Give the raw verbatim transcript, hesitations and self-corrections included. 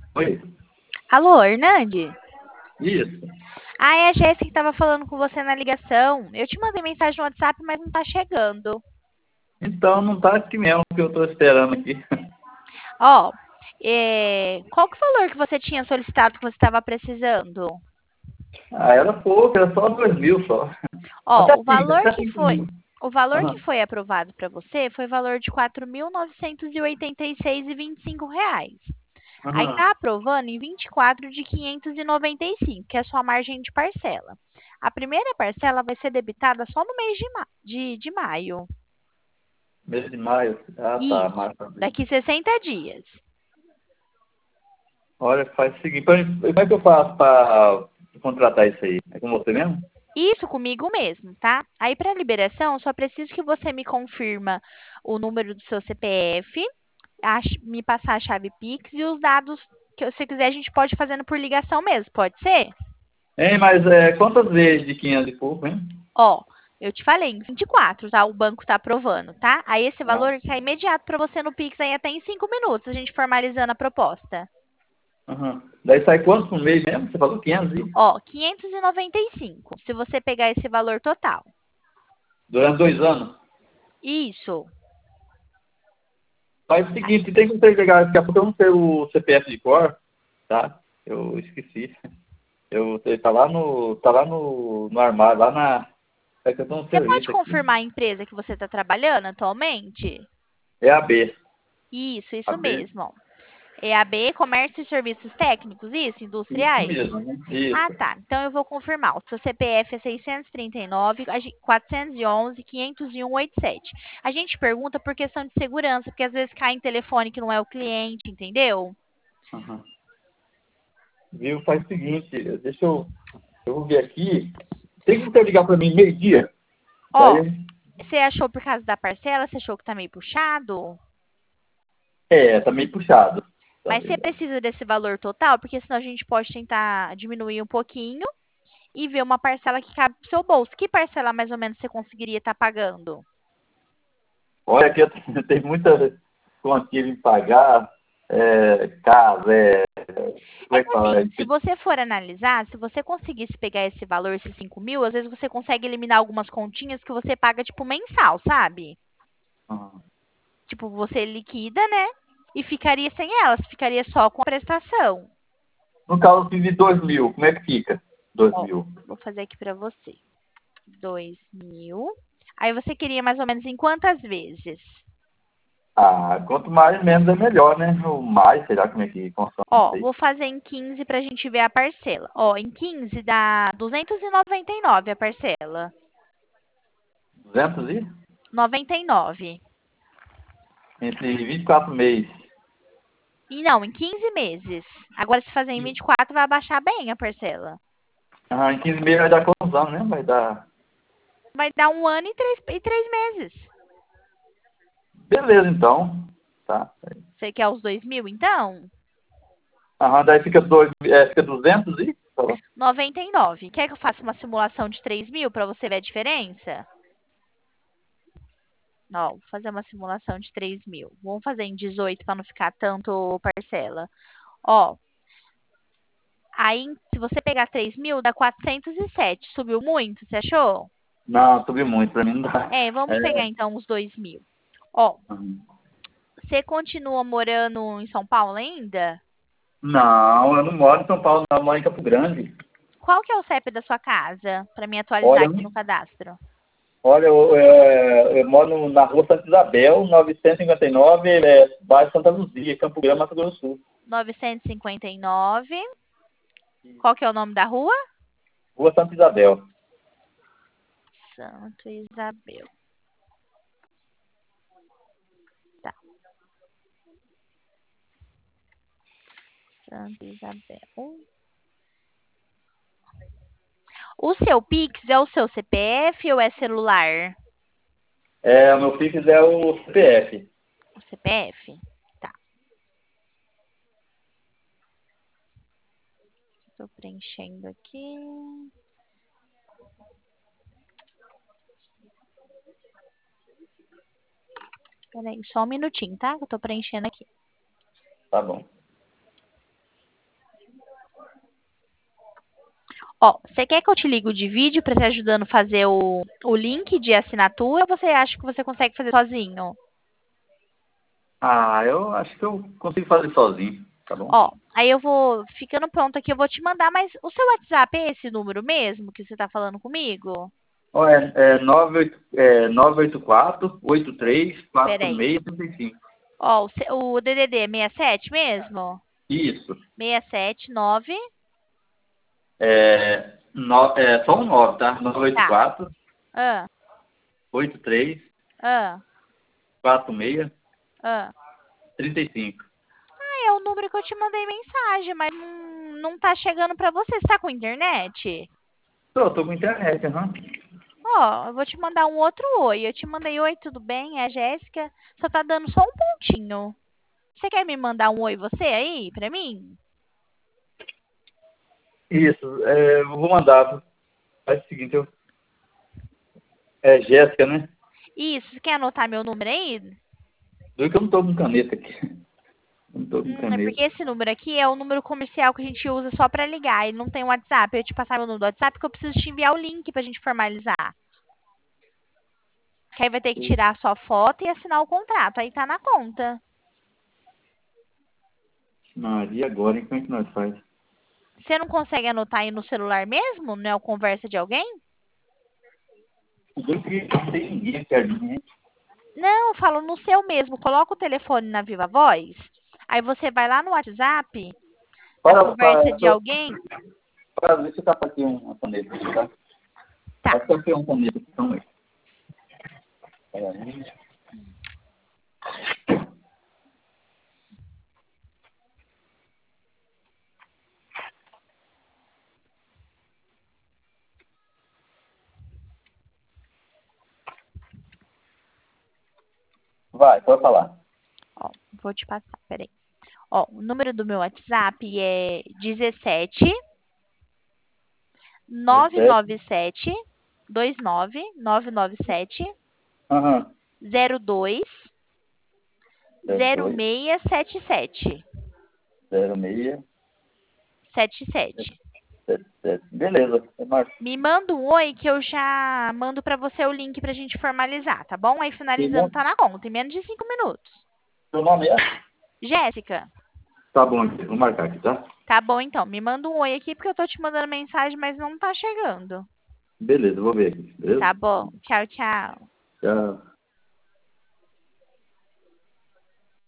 Oi, Alô, Hernande? isso. Ah, é a Jéssica que estava falando com você na ligação. Eu te mandei mensagem no WhatsApp, mas não tá chegando. Então não tá aqui mesmo que eu tô esperando aqui. Ó, é, qual que é o valor que você tinha solicitado que você estava precisando? Ah, era pouco, era só dois mil só. Até Ó, o cinco, valor até que cinco foi, mil. o valor que Aham, foi aprovado para você foi o valor de quatro mil novecentos e oitenta e seis e vinte e cinco reais. Aí aham. tá aprovando em vinte e quatro de quinhentos e noventa e cinco, que é a sua margem de parcela. A primeira parcela vai ser debitada só no mês de, ma- de de maio. Mês de maio. Ah, tá, Isso, março, abril. daqui sessenta dias. Olha, faz o seguinte, pra- como é que eu faço para contratar isso aí? É com você mesmo? Isso comigo mesmo, tá? Aí para liberação, só preciso que você me confirma o número do seu C P F, a ch- me passar a chave Pix e os dados que você quiser, a gente pode ir fazendo por ligação mesmo, pode ser? Hein, mas é, quantas vezes de quinhentos e pouco, hein? Ó, eu te falei, em vinte e quatro, tá? O banco tá aprovando, tá? Aí esse Ah, valor cai imediato para você no Pix aí até em cinco minutos, a gente formalizando a proposta. aham. Daí sai quanto por mês mesmo? Você falou quinhentos e... Ó, quinhentos e noventa e cinco, se você pegar esse valor total. Durante dois anos. Isso. Faz o seguinte, tem que você pegar, daqui a pouco eu não sei o C P F de cor, tá? Eu esqueci. Eu, ele tá lá no, tá lá no, no armário, lá na, é que eu tô no Você pode serviço aqui. confirmar a empresa que você está trabalhando atualmente? É a B. Isso, A isso B. mesmo. É a B, Comércio e Serviços Técnicos, isso, Isso industriais? mesmo, né? Ah, Isso. tá. Então eu vou confirmar. O seu C P F é seiscentos e trinta e nove, a gen- quatrocentos e onze, quinhentos e um, oitenta e sete. A gente pergunta por questão de segurança, porque às vezes cai em telefone que não é o cliente, entendeu? Aham. Viu? Faz o seguinte, deixa eu, eu vou ver aqui. Tem que você ligar pra mim meio-dia. Ó, Daí, você achou por causa da parcela? Você achou que tá meio puxado? é, tá meio puxado. Tá Mas você meio... precisa desse valor total, porque senão a gente pode tentar diminuir um pouquinho e ver uma parcela que cabe pro seu bolso. Que parcela mais ou menos você conseguiria estar pagando? Olha, aqui eu tenho, tenho muita quantia em pagar, é, casa, é, como É é que que fala? É, assim, se você for analisar, se você conseguisse pegar esse valor, esses cinco mil, às vezes você consegue eliminar algumas continhas que você paga, tipo, mensal, sabe? aham. Tipo, você liquida, né? E ficaria sem elas, ficaria só com a prestação. No caso, eu fiz de dois mil, como é que fica? Dois Ó, mil. vou fazer aqui pra você. Dois mil. Aí você queria mais ou menos em quantas vezes? Ah, quanto mais, menos é melhor, né? O mais, sei lá como é que funciona, não Ó, sei. vou fazer em quinze pra gente ver a parcela. Ó, em quinze dá duzentos e noventa e nove a parcela. duzentos e? Noventa e nove. Entre vinte e quatro meses. E não, em quinze meses. Agora, se fazer em vinte e quatro, vai abaixar bem a parcela. Ah, em quinze meses vai dar quantos anos, né? Vai dar... Vai dar um ano e três, e três meses. Beleza, então. Tá. Você quer os dois mil, então? Aham, daí fica, dois, é, fica duzentos e... Falou? Noventa e nove. Quer que eu faça uma simulação de três mil para você ver a diferença? Ó, vou fazer uma simulação de três mil. Vamos fazer em dezoito para não ficar tanto parcela. Ó, aí se você pegar três mil, dá quatrocentos e sete. Subiu muito, você achou? Não, subiu muito, pra mim não dá. É, vamos pegar É, então os dois mil. Ó, uhum. você continua morando em São Paulo ainda? Não, eu não moro em São Paulo, não, eu moro em Campo Grande. Qual que é o C E P da sua casa? Para me atualizar Olha, aqui no cadastro. olha eu, eu, eu moro na rua Santa Isabel, novecentos e cinquenta e nove, é, bairro Santa Luzia, Campo Grande, Mato Grosso do Sul. novecentos e cinquenta e nove. Qual que é o nome da rua? Rua Santa Isabel. Santo Isabel. Tá, Santa Isabel. O seu Pix é o seu C P F ou é celular? É, o meu Pix é o C P F. O C P F? Tá, tô preenchendo aqui. Peraí, só um minutinho, tá? Eu tô preenchendo aqui. Tá bom. Ó, você quer que eu te ligue de vídeo para te ajudando a fazer o, o link de assinatura ou você acha que você consegue fazer sozinho? Ah, eu acho que eu consigo fazer sozinho, tá bom? Ó, aí eu vou ficando pronto aqui, eu vou te mandar, mas o seu WhatsApp é esse número mesmo que você tá falando comigo? Ó, é, é, nove oito é nove oito quatro, oito três, quatro Peraí. seis, três cinco. Ó, o, ce- o D D D é sessenta e sete mesmo? Isso. sessenta e sete, nove. É, no, é só um nove, tá? nove oito Tá. quatro, Ah, oito três, ah, quatro seis, ah. três cinco. Ah, é o número que eu te mandei mensagem, mas não, não tá chegando pra você. Você tá com internet? Tô, tô com internet, aham. Ó, eu vou te mandar um outro oi. Eu te mandei oi, tudo bem? É a Jéssica. Só tá dando só um pontinho. Você quer me mandar um oi você aí pra mim? Isso, é, eu vou mandar. Faz o seguinte, eu, é Jéssica, né? Isso, você quer anotar meu número aí? Do que eu não tô com caneta aqui. Não tô com Hum, é porque caneta. esse número aqui é o número comercial que a gente usa só pra ligar. Ele não tem WhatsApp. Eu ia te passar meu número do WhatsApp porque eu preciso te enviar o link pra gente formalizar. Que aí vai ter que tirar a sua foto e assinar o contrato. Aí tá na conta. Maria, agora, hein? Como é que nós faz? Você não consegue anotar aí no celular mesmo? Não é o conversa de alguém? O doido que não tem ninguém perto de mim, hein? Não, eu falo no seu mesmo. Coloca o telefone na Viva Voz. Aí você vai lá no WhatsApp, a Para, conversa para, de alguém. para ver se tá aqui uma caneta, tá? Tá. Acho que eu tenho uma caneta aqui também. Peraí. Vai, pode falar. Ó, vou te passar, peraí. Ó, o número do meu WhatsApp é dezessete nove dezessete. nove sete dois nove nove nove sete Aham. zero dois zero zero dois, seis sete sete zero seis, sete sete. sete sete. Beleza, é Marcos. Me manda um oi que eu já mando pra você o link pra gente formalizar, tá bom? Aí Seu finalizando nome, tá na conta, em menos de cinco minutos. seu nome é? Jéssica, Tá bom, aqui, vou marcar aqui, tá? tá bom então. Me manda um oi aqui porque eu tô te mandando mensagem, mas não tá chegando. Beleza, vou ver aqui, beleza? Tá bom. Tchau, tchau. Tchau.